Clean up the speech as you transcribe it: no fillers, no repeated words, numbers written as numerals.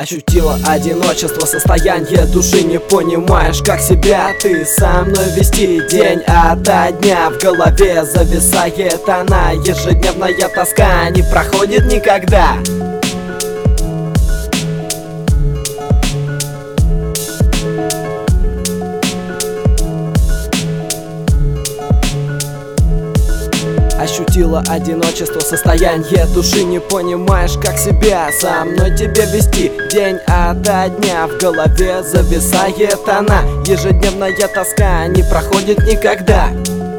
Ощутила одиночество, состояние души, не понимаешь, как себя ты со мной вести. День ото дня в голове зависает она, ежедневная тоска не проходит никогда. Ощутила одиночество, состояние души, не понимаешь, как себя со мной тебе вести. День ото дня в голове зависает она, ежедневная тоска не проходит никогда.